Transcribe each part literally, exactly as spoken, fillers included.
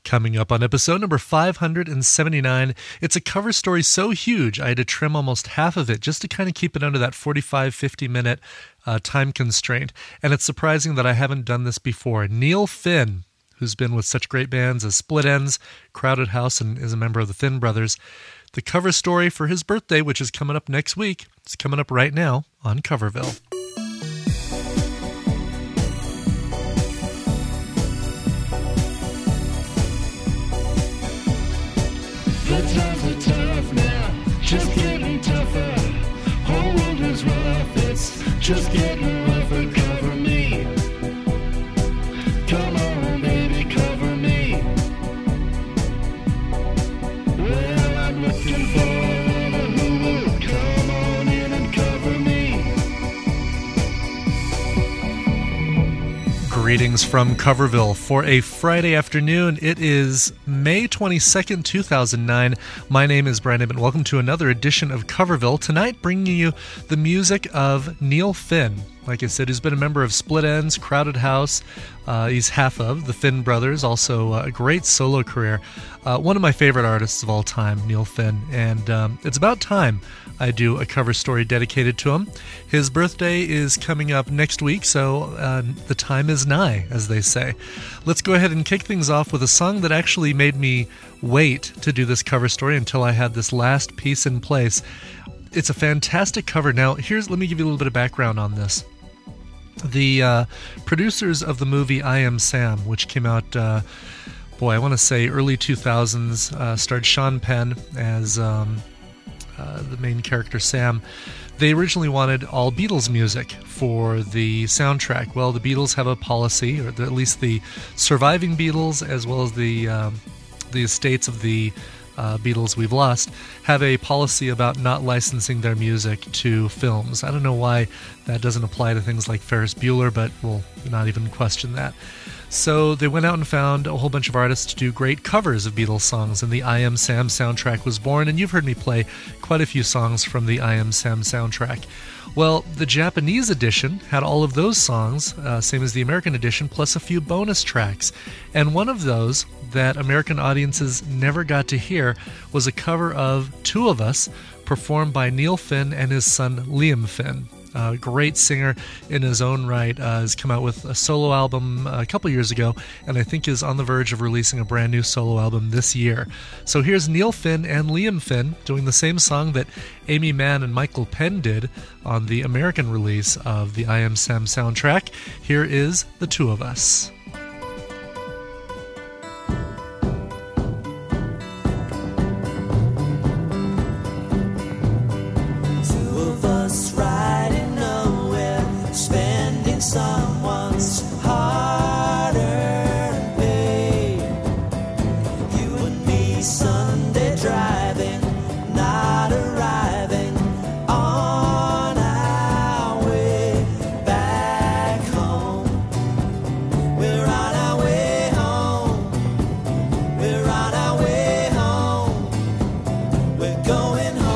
Coming up on episode number five hundred seventy-nine, it's a cover story so huge I had to trim almost half of it just to kind of keep it under that forty-five, fifty minute uh, time constraint. And it's surprising that I haven't done this before. Neil Finn, who's been with such great bands as Split Enz, Crowded House, and is a member of the Finn Brothers. The cover story for his birthday, which is coming up next week, it's coming up right now on Coverville. The times are tough now, just getting tougher. Whole world is rough, it's just getting rougher. Cover me, come on baby, cover me. Well, I'm looking for a who will come on in and cover me. Greetings from Coverville for a Friday afternoon. It is May twenty-second, two thousand nine. My name is Brandon, and welcome to another edition of Coverville. Tonight, bringing you the music of Neil Finn. Like I said, he's been a member of Split Enz, Crowded House. Uh, he's half of the Finn Brothers, also uh, a great solo career. Uh, one of my favorite artists of all time, Neil Finn. And um, it's about time I do a cover story dedicated to him. His birthday is coming up next week, so uh, the time is nigh, as they say. Let's go ahead and kick things off with a song that actually made me wait to do this cover story until I had this last piece in place. It's a fantastic cover. Now, here's let me give you a little bit of background on this. The uh, producers of the movie I Am Sam, which came out, uh, boy, I want to say early two thousands, uh, starred Sean Penn as um, uh, the main character, Sam. They originally wanted all Beatles music for the soundtrack. Well, the Beatles have a policy, or at least the surviving Beatles, as well as the um, the estates of the Uh, Beatles we've lost, have a policy about not licensing their music to films. I don't know why that doesn't apply to things like Ferris Bueller, but we'll not even question that. So they went out and found a whole bunch of artists to do great covers of Beatles songs, and the I Am Sam soundtrack was born, and you've heard me play quite a few songs from the I Am Sam soundtrack. Well, the Japanese edition had all of those songs, uh, same as the American edition, plus a few bonus tracks. And one of those that American audiences never got to hear was a cover of Two of Us, performed by Neil Finn and his son Liam Finn. A great singer in his own right, uh, has come out with a solo album a couple years ago, and I think is on the verge of releasing a brand new solo album this year. So here's Neil Finn and Liam Finn doing the same song that Amy Mann and Michael Penn did on the American release of the I Am Sam soundtrack. Here is The Two of Us. Someone's hard-earned pay. You and me Sunday driving, not arriving on our way back home. We're on our way home. We're on our way home. We're going home.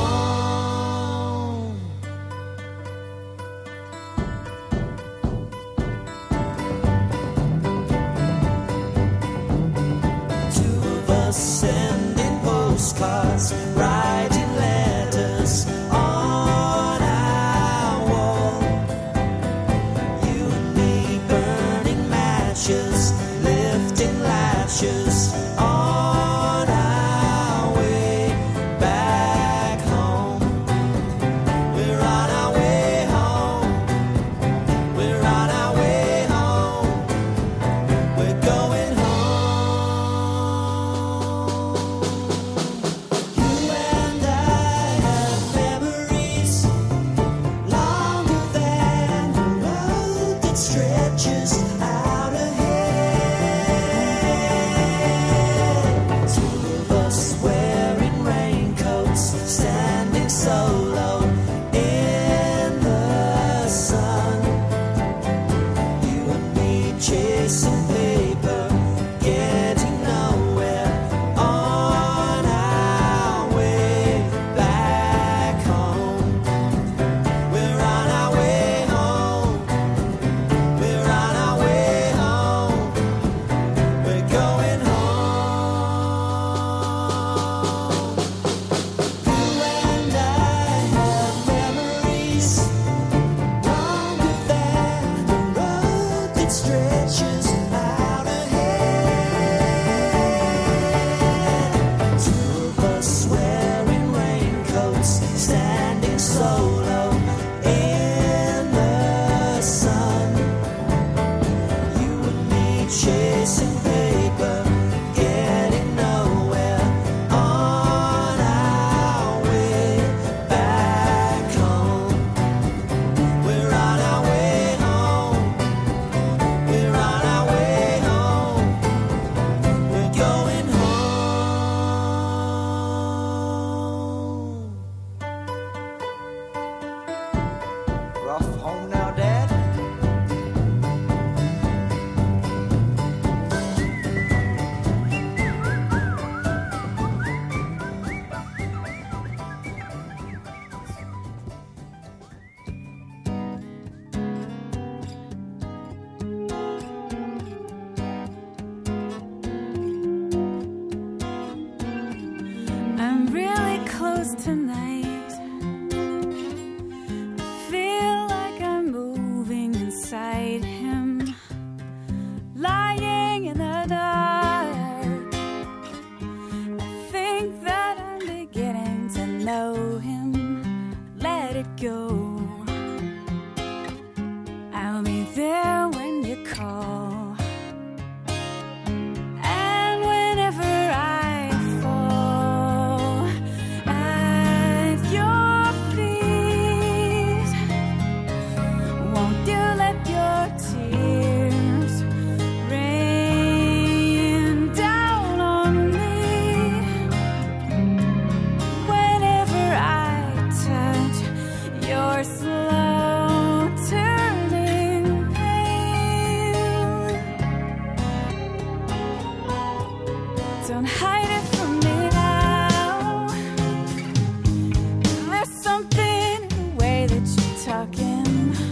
Sending postcards, writing letters on our wall. You and me burning matches, lifting lashes on our way back home. We're on our way home. We're on our way home. We're going home. Stretches out ahead. Two of us wearing raincoats, standing solo in the sun. You and me chasing paper, getting nowhere on our way back home. We're on our way home. We're on our way home. We're going home. close tonight. I feel like I'm moving inside him, lying in the dark. I think that I'm beginning to know him. Let it go. I'll be there when you call. And whenever I fall at your feet, won't you let your tears rain down on me? Whenever I touch your slow turning pale, don't hide it from me now. There's something in the way that you're talking.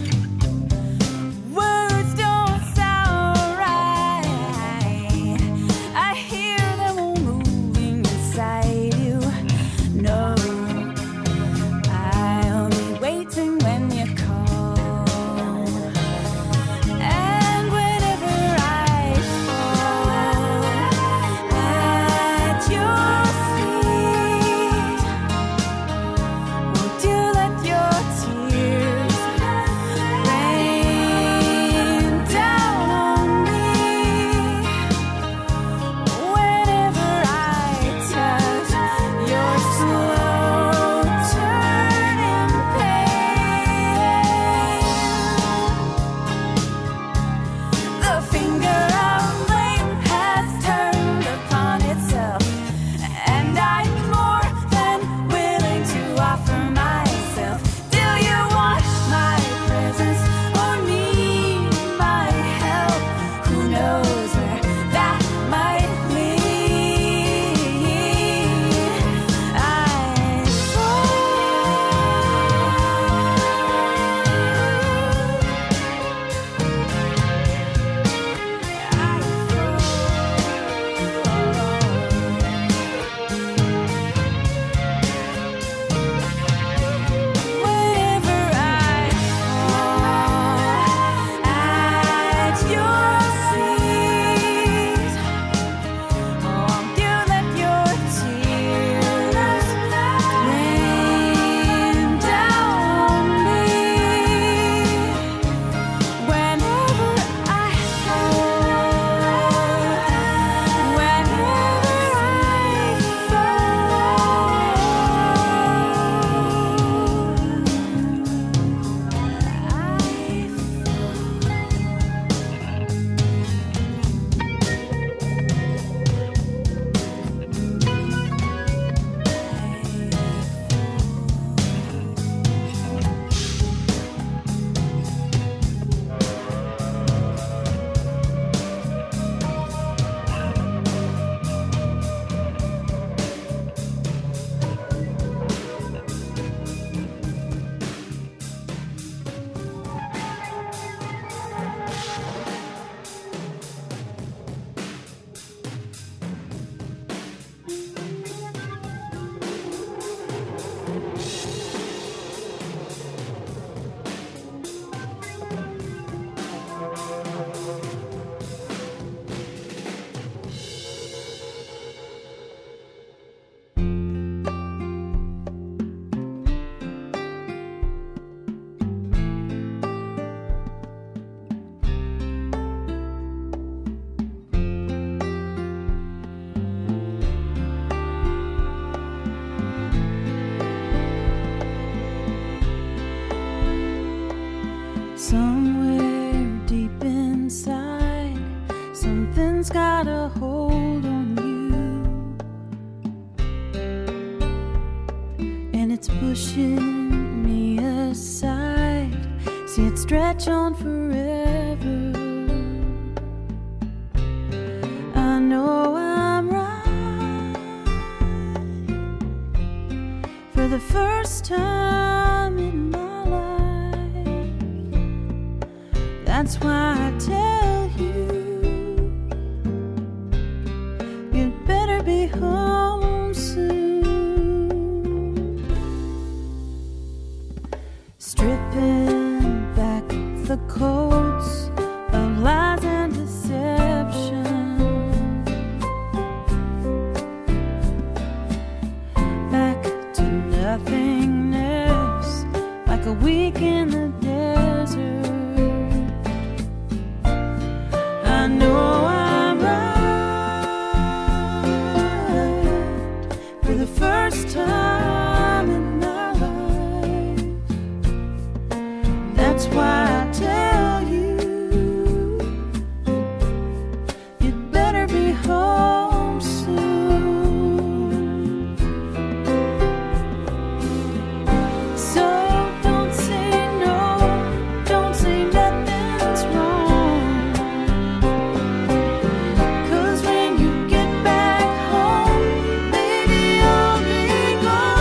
Words don't sound right. I hear them all moving inside you. No, I'll be waiting when you call. And whenever I fall at your feet, won't you let your tears rain down on me? Whenever I touch your slow turning pale, the finger of blame has turned upon itself, and I'm more than willing to offer myself. Do you want my presence or need my help? Who knows where that might lead? I Whenever I fall at your feet, won't you let your tears rain down on me? Whenever I fall, whenever somewhere deep inside, something's got a hold on you, and it's pushing me aside. See it stretch on forever. I know I'm right for the first time in my life. That's why I tell you, you'd better be home soon. coats of lies and deception. Back to nothingness, like a week in the desert. I know I'm right for the first time in my life. That's why I tell you, you'd better be home soon. So don't say no, don't say nothing's wrong. 'Cause when you get back home, baby, I'll be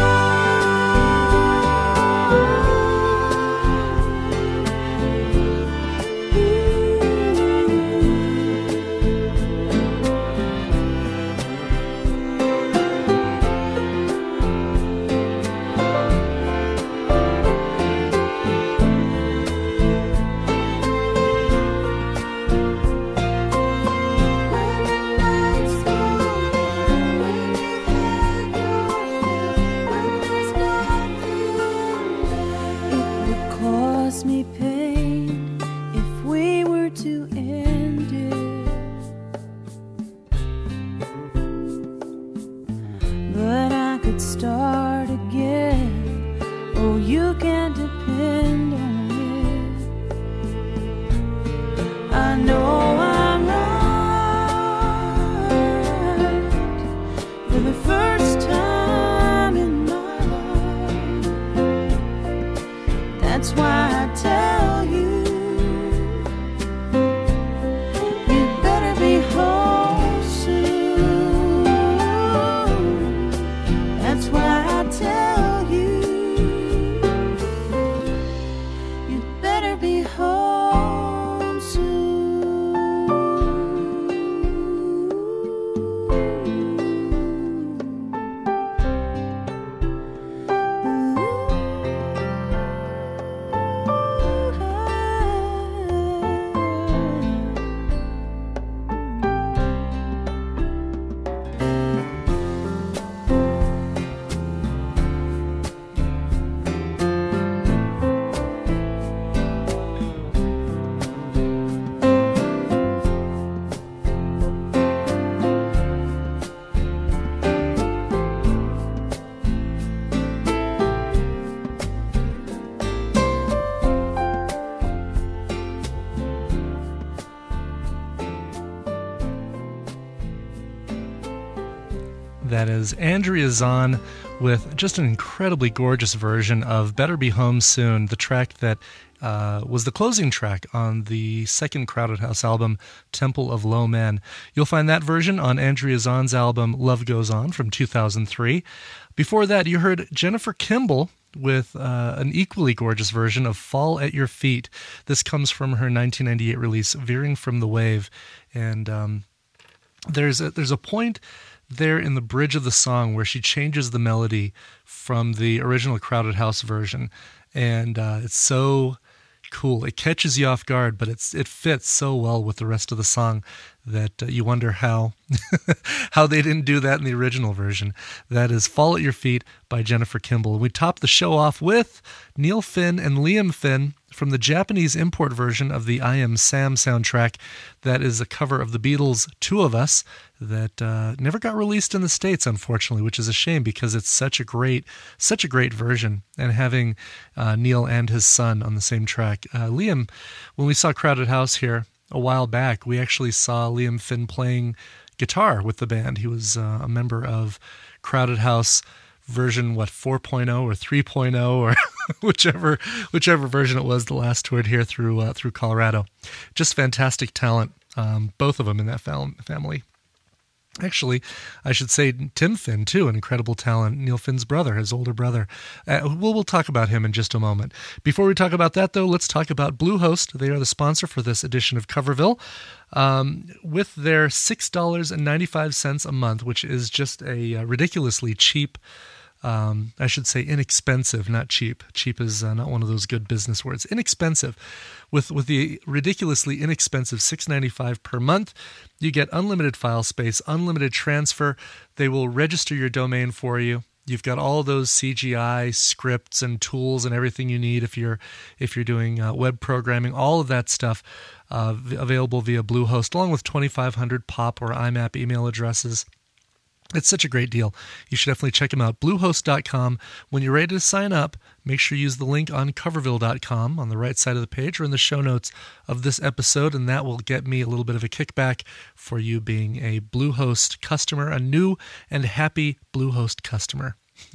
It would cause me pain if we were to end it, but I could start again. Oh, you can depend on it. I know I'm right for the first time in my life. That's why I tell you, you'd better be home soon. That's why I tell you, you'd better be home That is Andrea Zahn with just an incredibly gorgeous version of Better Be Home Soon, the track that uh, was the closing track on the second Crowded House album, Temple of Low Man. You'll find that version on Andrea Zahn's album Love Goes On from two thousand three. Before that, you heard Jennifer Kimball with uh, an equally gorgeous version of Fall at Your Feet. This comes from her nineteen ninety-eight release, Veering from the Wave. And um, there's a, there's a point there in the bridge of the song where she changes the melody from the original Crowded House version, and uh, it's so cool. It catches you off guard, but it's it fits so well with the rest of the song that uh, you wonder how how they didn't do that in the original version. That is Fall at Your Feet by Jennifer Kimball. We top the show off with Neil Finn and Liam Finn from the Japanese import version of the I Am Sam soundtrack. That is a cover of the Beatles' Two of Us that uh, never got released in the States, unfortunately, which is a shame because it's such a great, such a great version. And having uh, Neil and his son on the same track. Uh, Liam, when we saw Crowded House here a while back, we actually saw Liam Finn playing guitar with the band. He was uh, a member of Crowded House version, what, four point oh or three point oh or whichever whichever version it was, the last toured here through uh, through Colorado. Just fantastic talent, um, both of them in that fam- family. Actually, I should say Tim Finn, too, an incredible talent. Neil Finn's brother, his older brother. Uh, we'll, we'll talk about him in just a moment. Before we talk about that, though, let's talk about Bluehost. They are the sponsor for this edition of Coverville. Um, with their six dollars and ninety-five cents a month, which is just a uh, ridiculously cheap Um, I should say inexpensive, not cheap. Cheap is uh, not one of those good business words. Inexpensive. With with the ridiculously inexpensive six dollars and ninety-five cents per month, you get unlimited file space, unlimited transfer. They will register your domain for you. You've got all those C G I scripts and tools and everything you need if you're if you're doing uh, web programming. All of that stuff uh, v- available via Bluehost, along with twenty-five hundred P O P or I M A P email addresses. It's such a great deal. You should definitely check them out. Bluehost dot com. When you're ready to sign up, make sure you use the link on coverville dot com on the right side of the page or in the show notes of this episode, and that will get me a little bit of a kickback for you being a Bluehost customer, a new and happy Bluehost customer.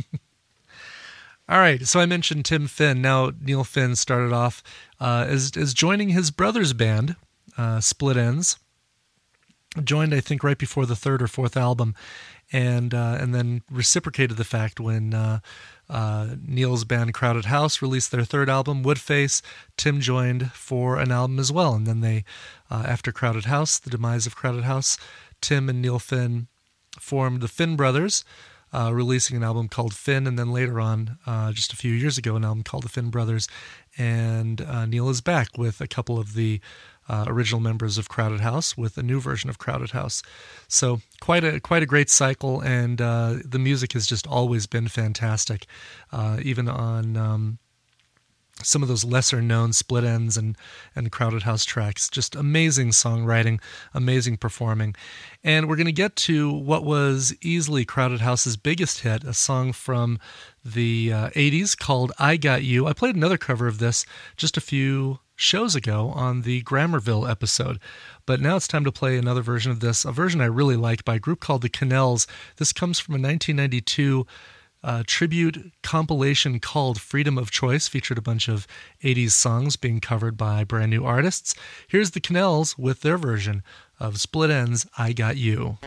All right, so I mentioned Tim Finn. Now, Neil Finn started off uh, as, as joining his brother's band, uh, Split Enz. Joined, I think, right before the third or fourth album, and uh, and then reciprocated the fact when uh, uh, Neil's band Crowded House released their third album, Woodface. Tim joined for an album as well, and then they, uh, after Crowded House, the demise of Crowded House, Tim and Neil Finn formed the Finn Brothers, uh, releasing an album called Finn, and then later on, uh, just a few years ago, an album called the Finn Brothers, and uh, Neil is back with a couple of the Uh, original members of Crowded House with a new version of Crowded House. So quite a quite a great cycle, and uh, the music has just always been fantastic, uh, even on um, some of those lesser known Split Enz and, and Crowded House tracks. Just amazing songwriting, amazing performing. And we're going to get to what was easily Crowded House's biggest hit, a song from the uh, eighties called I Got You. I played another cover of this just a few shows ago on the Grammarville episode, but now it's time to play another version of this, a version I really like by a group called the Canals. This comes from a nineteen ninety-two uh, tribute compilation called Freedom of Choice, featured a bunch of eighties songs being covered by brand new artists. Here's the Canals with their version of Split Enz' I Got You.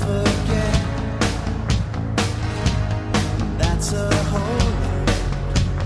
That's a whole lot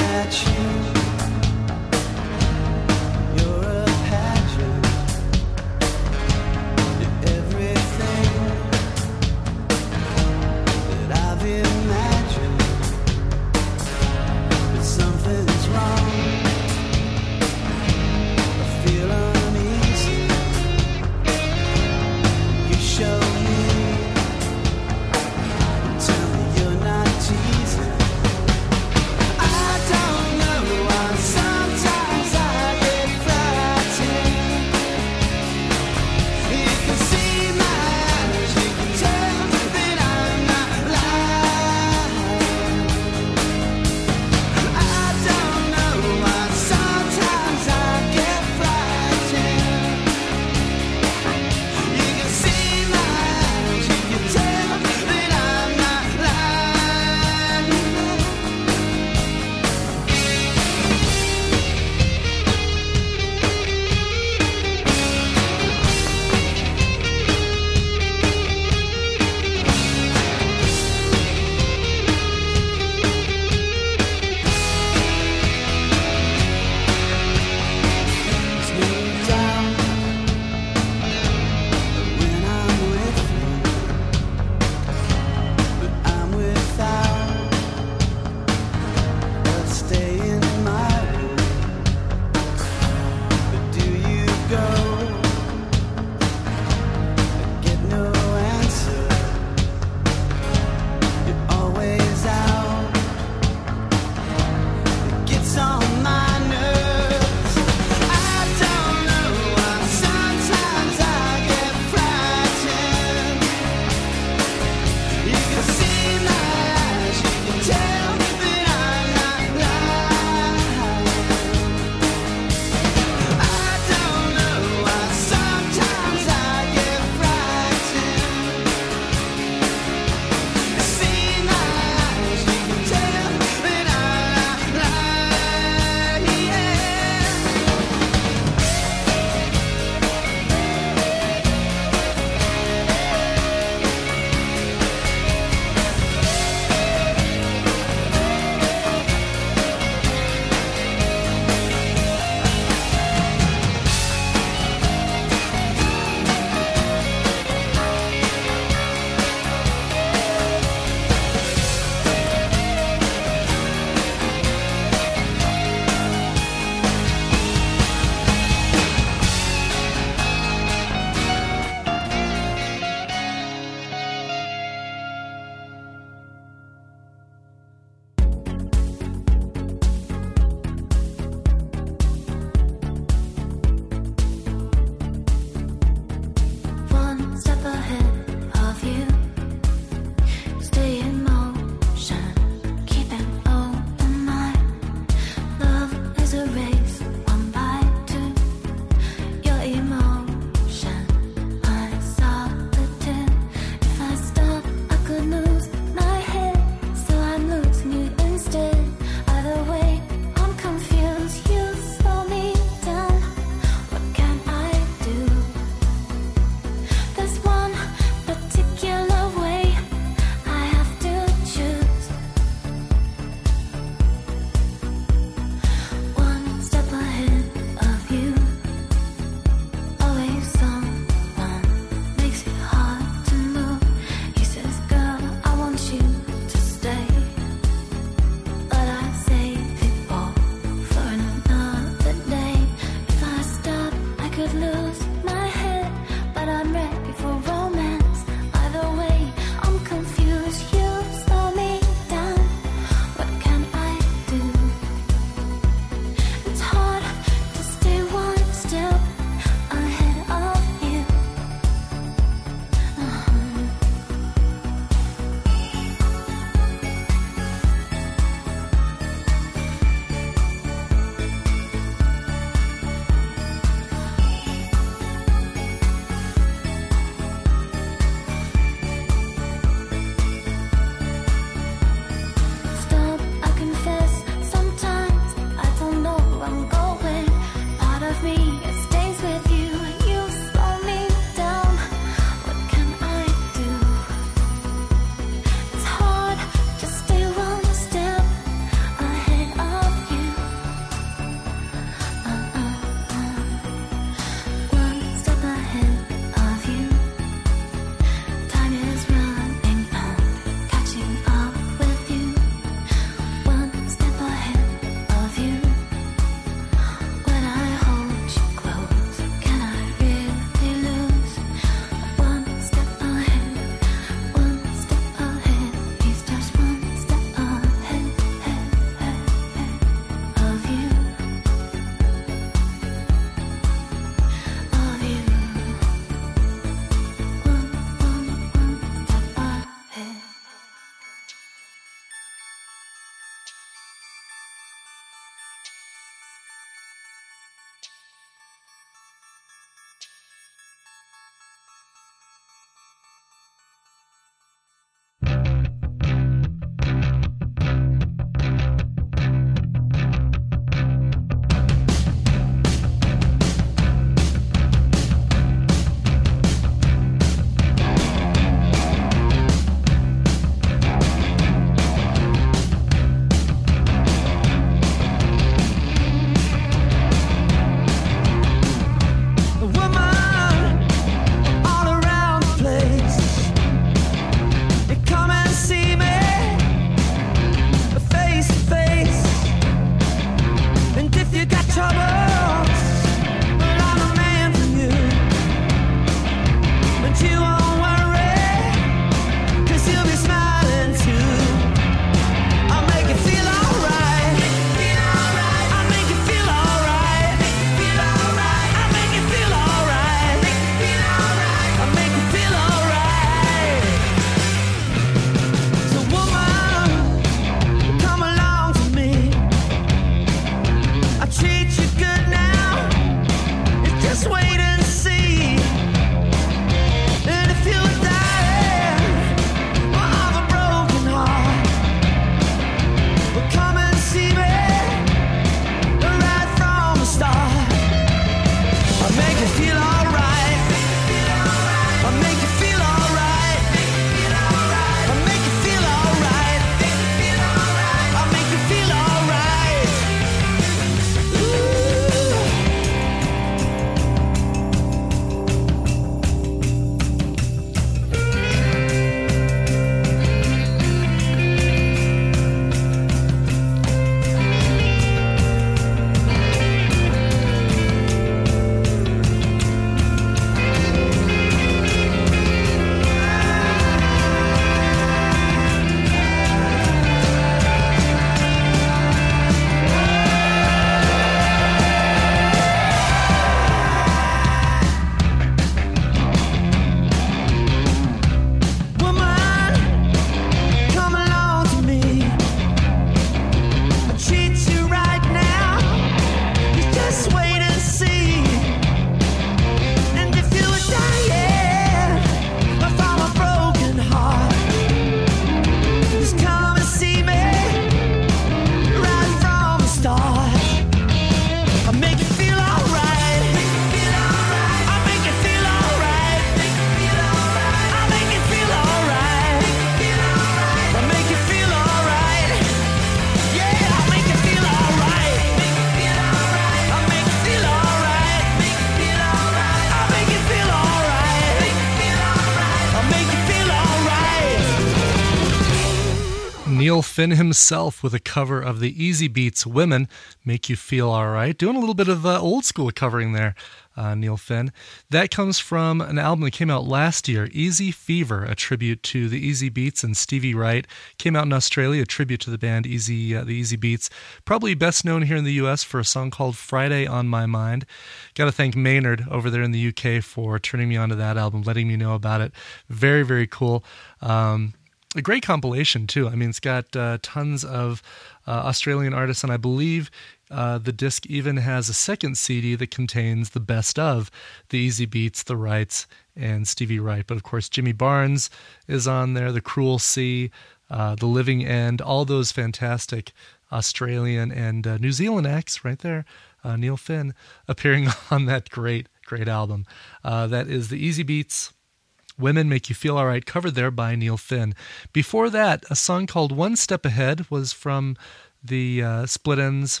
Neil Finn himself with a cover of the Easy Beats' Women Make You Feel Alright. Doing a little bit of uh, old school covering there, uh, Neil Finn. That comes from an album that came out last year, Easy Fever, a tribute to the Easy Beats and Stevie Wright. Came out in Australia, a tribute to the band Easy, uh, the Easy Beats. Probably best known here in the U S for a song called Friday on My Mind. Got to thank Maynard over there in the U K for turning me onto that album, letting me know about it. Very, very cool. Um, A great compilation, too. I mean, it's got uh, tons of uh, Australian artists, and I believe uh, the disc even has a second C D that contains the best of the Easy Beats, the Wrights, and Stevie Wright. But, of course, Jimmy Barnes is on there, The Cruel Sea, uh, The Living End, all those fantastic Australian and uh, New Zealand acts right there. Uh, Neil Finn appearing on that great, great album. Uh, that is the Easy Beats, Women Make You Feel Alright, covered there by Neil Finn. Before that, a song called One Step Ahead was from the uh, Split Enz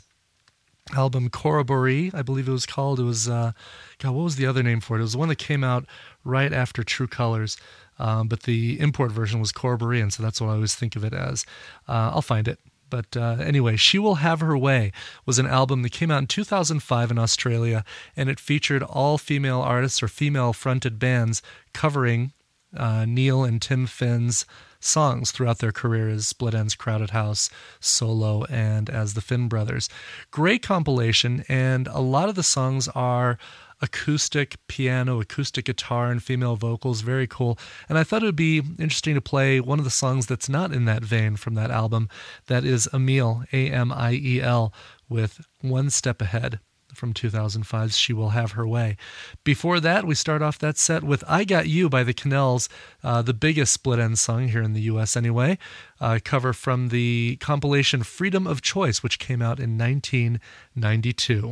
album Corroboree, I believe it was called. It was, uh, God, what was the other name for it? It was the one that came out right after True Colors, um, but the import version was Corroboree, and so that's what I always think of it as. Uh, I'll find it. But uh, anyway, She Will Have Her Way was an album that came out in two thousand five in Australia, and it featured all female artists or female-fronted bands covering uh, Neil and Tim Finn's songs throughout their career as Split Enz, Crowded House, solo, and as the Finn Brothers. Great compilation, and a lot of the songs are acoustic piano, acoustic guitar, and female vocals. Very cool. And I thought it would be interesting to play one of the songs that's not in that vein from that album. That is Amiel, A M I E L, with One Step Ahead from two thousand five's She Will Have Her Way. Before that, we start off that set with I Got You by the Canals, uh, the biggest Split Enz song here in the U S anyway, uh, cover from the compilation Freedom of Choice, which came out in nineteen ninety-two.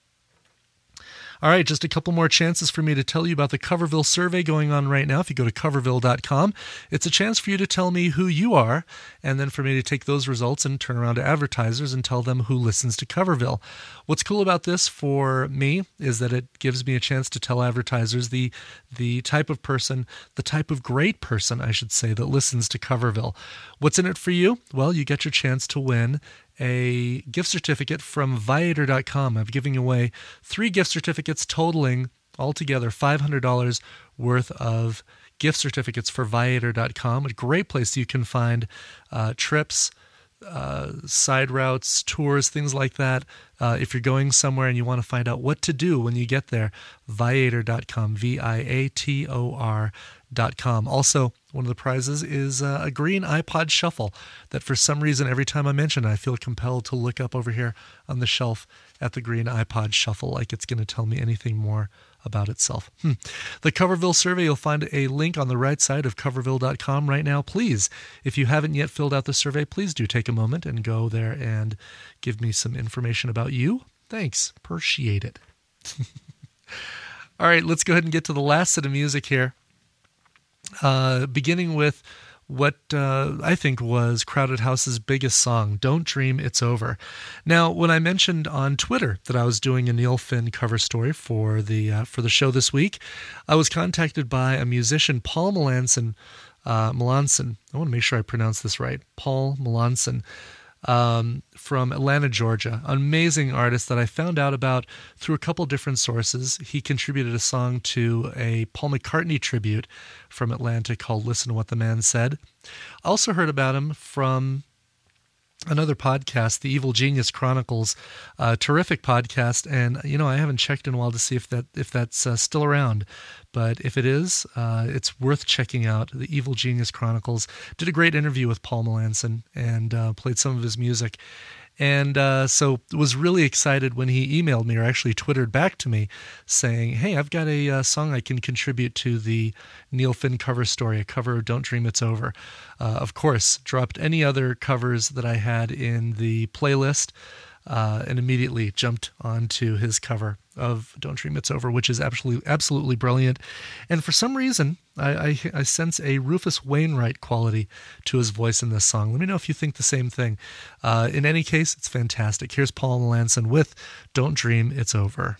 All right, just a couple more chances for me to tell you about the Coverville survey going on right now. If you go to coverville dot com, it's a chance for you to tell me who you are, and then for me to take those results and turn around to advertisers and tell them who listens to Coverville. What's cool about this for me is that it gives me a chance to tell advertisers the the type of person, the type of great person, I should say, that listens to Coverville. What's in it for you? Well, you get your chance to win a gift certificate from Viator dot com. I'm giving away three gift certificates totaling altogether five hundred dollars worth of gift certificates for Viator dot com. A great place you can find uh, trips, uh, side routes, tours, things like that. Uh, if you're going somewhere and you want to find out what to do when you get there, Viator dot com, V I A T O R dot com. Also, one of the prizes is uh, a green iPod Shuffle that for some reason every time I mention it, I feel compelled to look up over here on the shelf at the green iPod Shuffle like it's going to tell me anything more about itself. Hmm. The Coverville survey, you'll find a link on the right side of coverville dot com right now. Please, if you haven't yet filled out the survey, please do take a moment and go there and give me some information about you. Thanks. Appreciate it. All right, let's go ahead and get to the last set of music here. Uh, beginning with what uh, I think was Crowded House's biggest song, Don't Dream It's Over. Now, when I mentioned on Twitter that I was doing a Neil Finn cover story for the uh, for the show this week, I was contacted by a musician, Paul Melanson. Uh, Melanson. I want to make sure I pronounce this right. Paul Melanson. Um, from Atlanta, Georgia. Amazing artist that I found out about through a couple different sources. He contributed a song to a Paul McCartney tribute from Atlanta called Listen to What the Man Said. I also heard about him from another podcast, the Evil Genius Chronicles, a terrific podcast, and you know I haven't checked in a while to see if that if that's uh, still around, but if it is, uh, it's worth checking out. The Evil Genius Chronicles did a great interview with Paul Melanson and uh, played some of his music. And uh, so was really excited when he emailed me or actually twittered back to me saying, hey, I've got a uh, song I can contribute to the Neil Finn cover story, a cover of Don't Dream It's Over. Uh, of course, dropped any other covers that I had in the playlist uh, and immediately jumped onto his cover of Don't Dream It's Over, which is absolutely absolutely brilliant. And for some reason, I, I, I sense a Rufus Wainwright quality to his voice in this song. Let me know if you think the same thing. Uh, in any case, it's fantastic. Here's Paul Melanson with Don't Dream It's Over.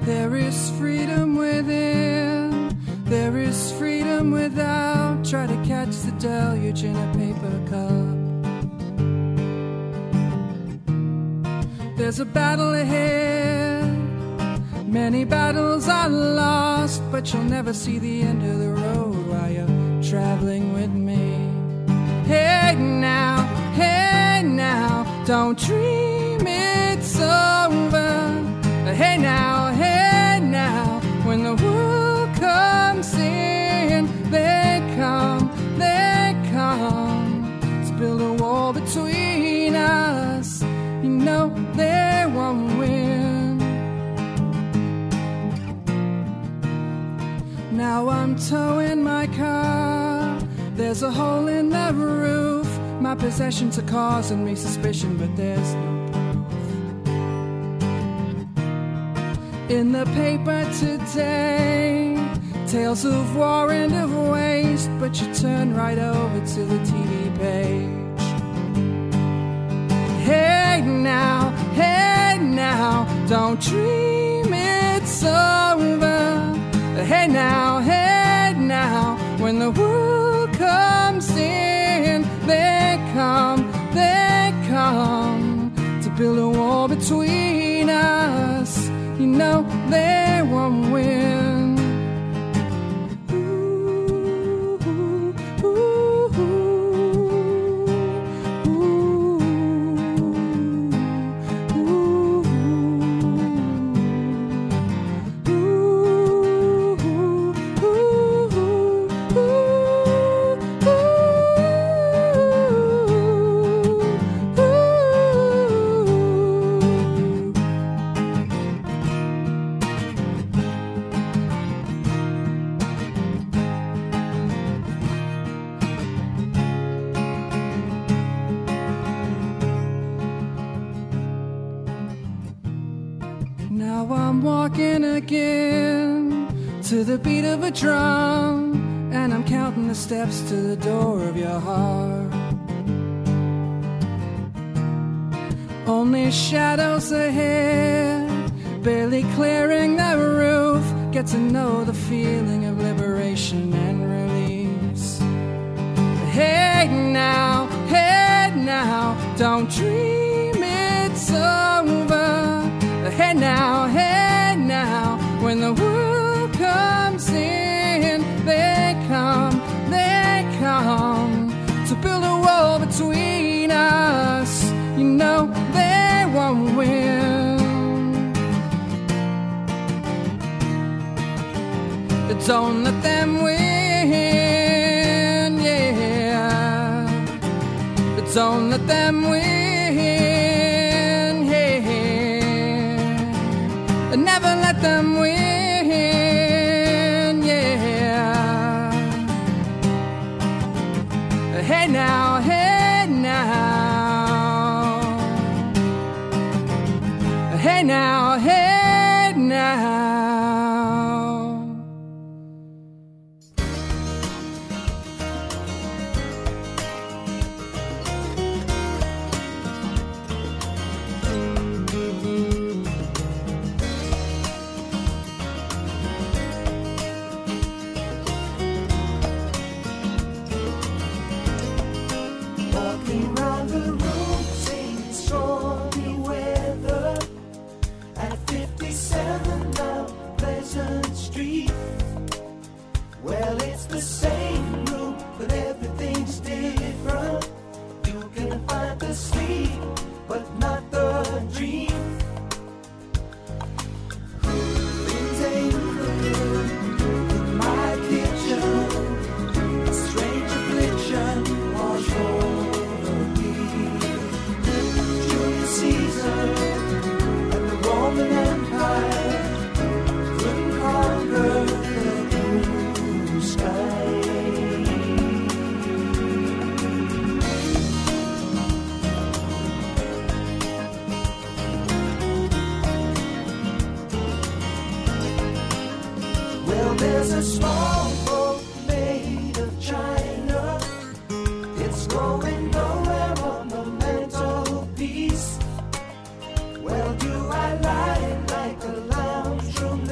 There is freedom within, there is freedom without. Try to catch the deluge in a paper cup. There's a battle ahead, many battles are lost, but you'll never see the end of the road while you're traveling with me. Hey now, hey now, don't dream it's over. Hey now, hey now, when the world comes in, they come, they come to build a wall between us. You know they won't win. Now I'm towing my car, there's a hole in the roof. My possessions are causing me suspicion, but there's no in the paper today, tales of war and of waste, but you turn right over to the T V page. Hey now, hey now, don't dream it's over. Hey now, hey now, when the world comes in, they come, they come to build a wall between us. You know they won't win. Ooh, ooh, ooh, ooh, ooh, Now I'm walking again to the beat of a drum, and I'm counting the steps to the door of your heart. Only shadows ahead, barely clearing the roof. Get to know the feeling of liberation and release. Hey now, hey now, don't dream it's over. Hey now, hey now, when the world comes in, they come, they come to build a wall between us. You know they won't win. Don't let them win, yeah. Don't let them win, yeah. Never let them win, yeah. Hey now, hey now. Hey now, hey now. Walking round the room, singing stormy weather at fifty-seven Mount Pleasant Street. Well, it's the same room, but everything's different. You can find the sleep, but not the dream. Things ain't good in my kitchen. A strange affliction was over me. Julius Caesar and the Roman Empire couldn't conquer the blue sky. Well, there's a small boat made of china. It's going nowhere on the mantelpiece. Well, do I lie like a lounge room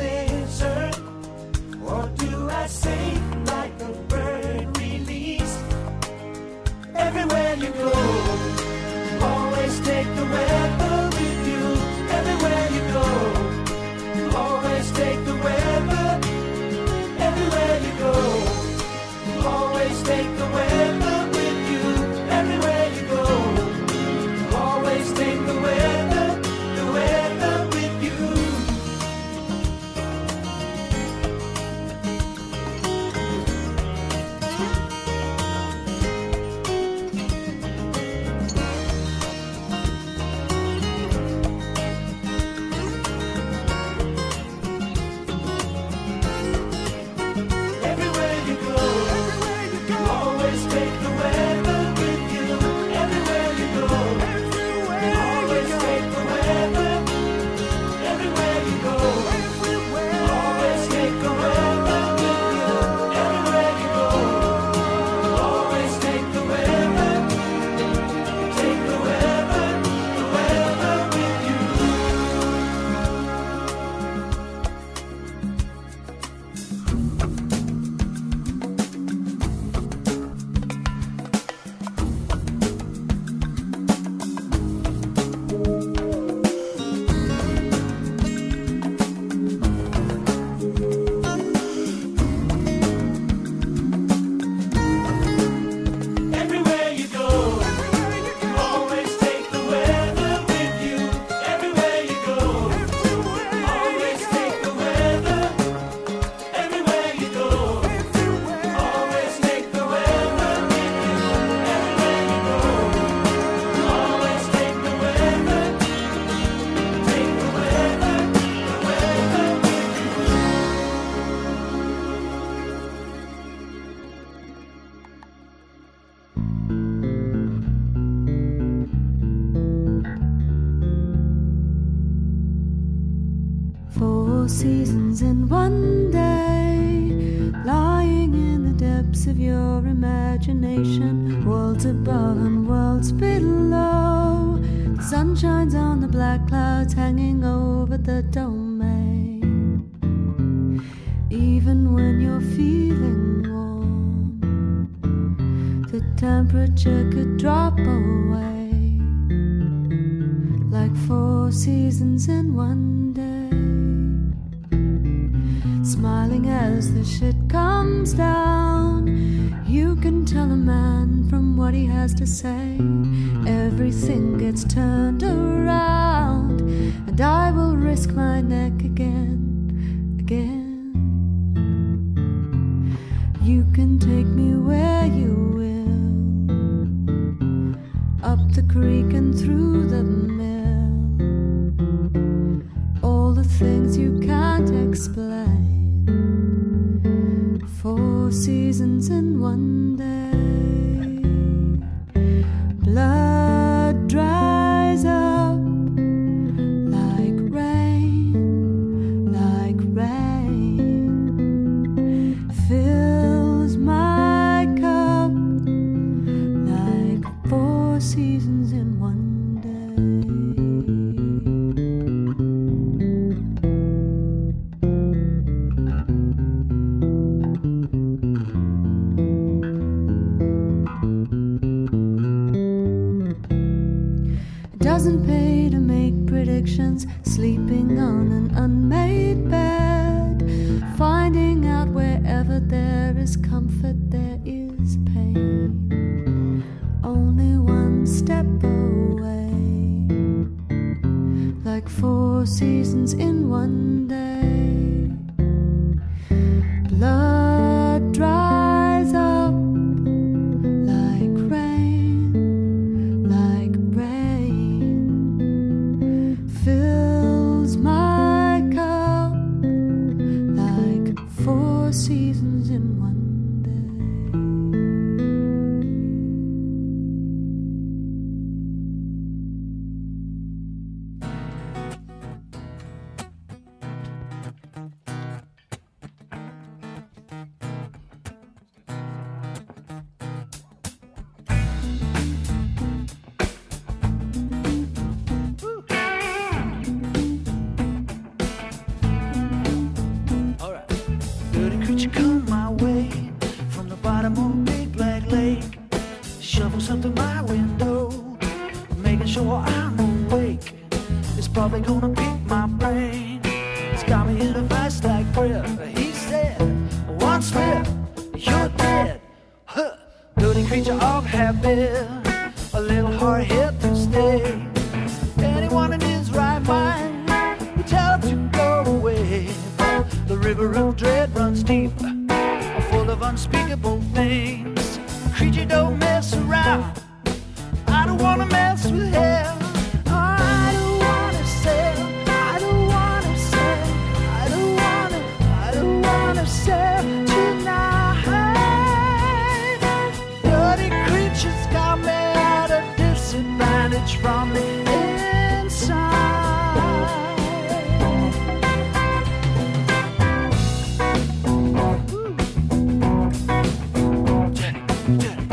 Four seasons in one day, lying in the depths of your imagination, worlds above and worlds below. The sun shines on the black clouds hanging over the domain. Even when you're feeling warm, the temperature could drop away, like four seasons in one day. Smiling as the shit comes down, you can tell a man from what he has to say. Everything gets turned around, and I will risk my neck again, again. You can take me where you will, up the creek and through the mill, all the things you can't explain. Four seasons in one day. Blood dries up like rain, like rain. Fills my cup like four seasons in one day. Doesn't pay to make predictions, sleeping on an unmade bed, finding out wherever there is comfort there is pain, only one step away, like four seasons in one day. Blood dries up like rain, like rain. Fills my cup like four seasons in one Probably gonna pick my brain. It's got me in a vice like breath. He said, one slip, you're dead. Huh. Dirty creature of habit, a little hard hit to stay. Anyone in his right mind would tell him to go away. But the river of dread runs deep, full of unspeakable things. Creature, don't mess around. I don't wanna mess with him. From the inside, Jenny, Jenny.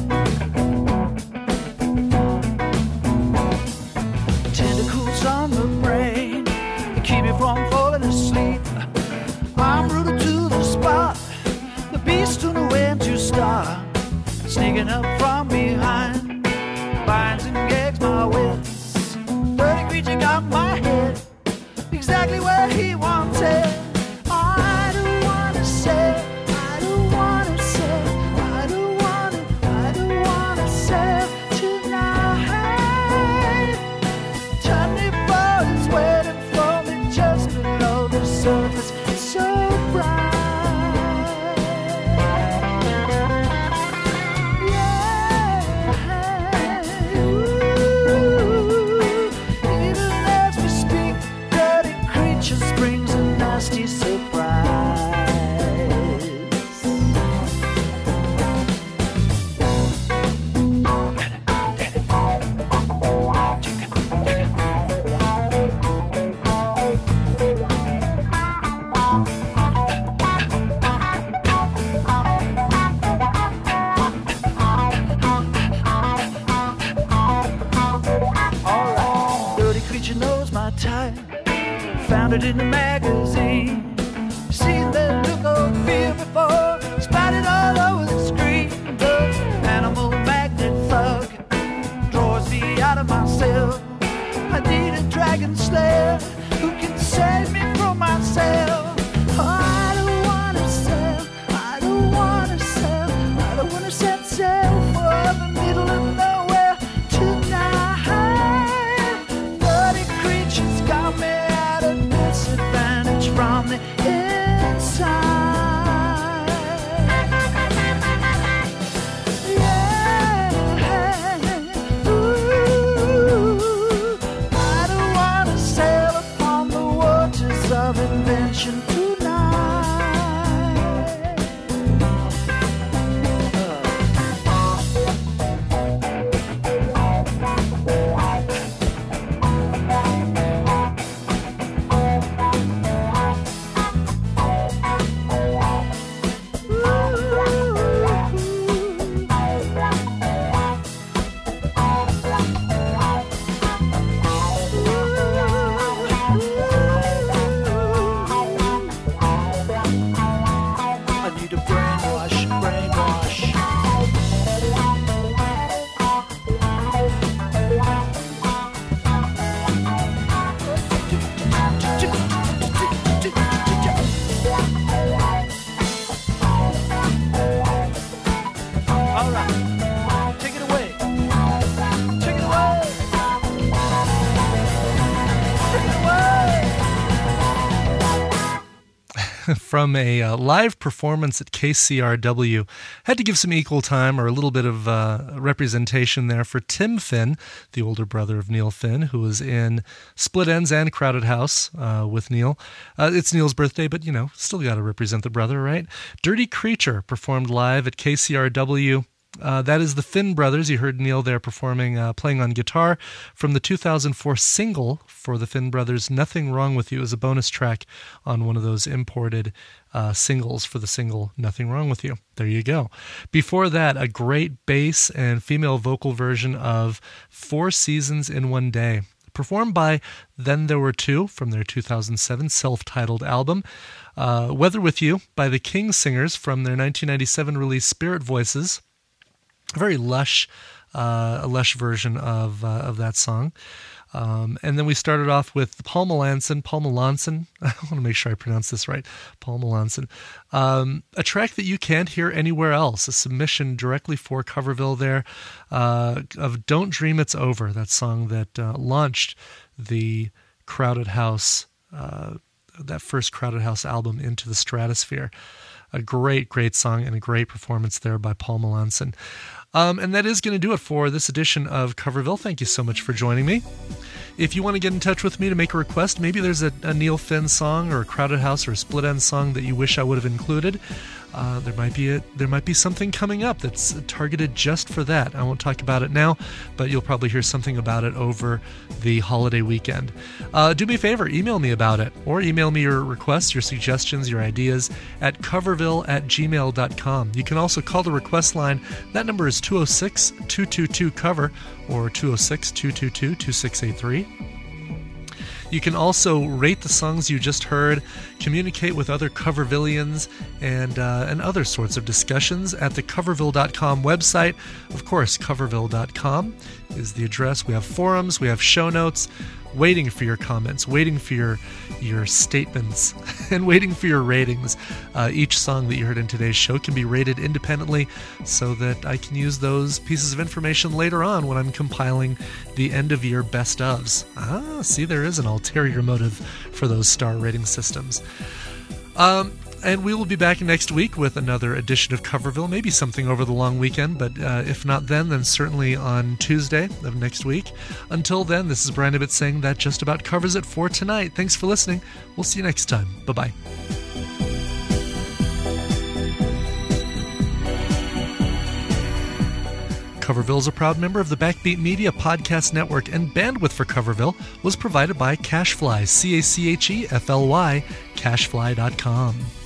Tentacles on the brain, they keep me from falling asleep. I'm rooted to the spot, the beast don't know when to start. Sneaking up from behind, binds and gags my wits. Dirty creature got my head exactly where he wanted. I don't wanna say, I don't wanna say, I don't wanna, I don't wanna say tonight. twenty-four is waiting for me just below the surface. It's so bright. Springs a nasty type. Found it in the magazine. Seen that look of fear before. Spotted all over the screen. The animal magnet thug draws me out of myself. I need a dragon slayer who can save me from myself. Oh, I don't wanna sell, I don't wanna sell, I don't wanna set sail for the middle of nowhere tonight. Bloody creatures got me at a disadvantage from the inside. Yeah, ooh, I don't wanna sail upon the waters of invention tonight. I need a brainwash, brainwash. All right, take it away. Take it away. Take it away. From a uh, live performance at K C R W. Had to give some equal time or a little bit of uh, representation there for Tim Finn, the older brother of Neil Finn, who was in Split Enz and Crowded House uh, with Neil. Uh, it's Neil's birthday, but, you know, still got to represent the brother, right? Dirty Creature performed live at K C R W. Uh, that is the Finn brothers. You heard Neil there performing, uh, playing on guitar from the two thousand four single for the Finn brothers, Nothing Wrong With You, as a bonus track on one of those imported uh, singles for the single Nothing Wrong With You. There you go. Before that, a great bass and female vocal version of Four Seasons in One Day, performed by Then There Were Two from their two thousand seven self-titled album. Uh, Weather With You by the King Singers from their nineteen ninety-seven release Spirit Voices. A very lush, uh, a lush version of uh, of that song. Um, and then we started off with Paul Melanson, Paul Melanson, I want to make sure I pronounce this right, Paul Melanson, um, a track that you can't hear anywhere else, a submission directly for Coverville there, uh, of Don't Dream It's Over, that song that uh, launched the Crowded House, uh, that first Crowded House album into the stratosphere. A great, great song and a great performance there by Paul Melanson. Um, and that is going to do it for this edition of Coverville. Thank you so much for joining me. If you want to get in touch with me to make a request, maybe there's a, a Neil Finn song or a Crowded House or a Split Enz song that you wish I would have included, uh, there might be a, there might be something coming up that's targeted just for that. I won't talk about it now, but you'll probably hear something about it over the holiday weekend. Uh, do me a favor, email me about it, or email me your requests, your suggestions, your ideas at coverville at gmail dot com. You can also call the request line. That number is two oh six, two two two, cover or two oh six, two two two, two six eight three. You can also rate the songs you just heard, communicate with other Covervillians, and uh, and other sorts of discussions at the coverville dot com website. Of course, coverville dot com is the address. We have forums, we have show notes, waiting for your comments, waiting for your your statements, and waiting for your ratings. Uh, each song that you heard in today's show can be rated independently so that I can use those pieces of information later on when I'm compiling the end-of-year best-ofs. Ah, see, there is an ulterior motive for those star rating systems. Um... And we will be back next week with another edition of Coverville, maybe something over the long weekend, but uh, if not then, then certainly on Tuesday of next week. Until then, this is Brian Ibbott saying that just about covers it for tonight. Thanks for listening. We'll see you next time. Bye-bye. Coverville is a proud member of the Backbeat Media Podcast Network, and bandwidth for Coverville was provided by CacheFly, C A C H E F L Y, cachefly dot com.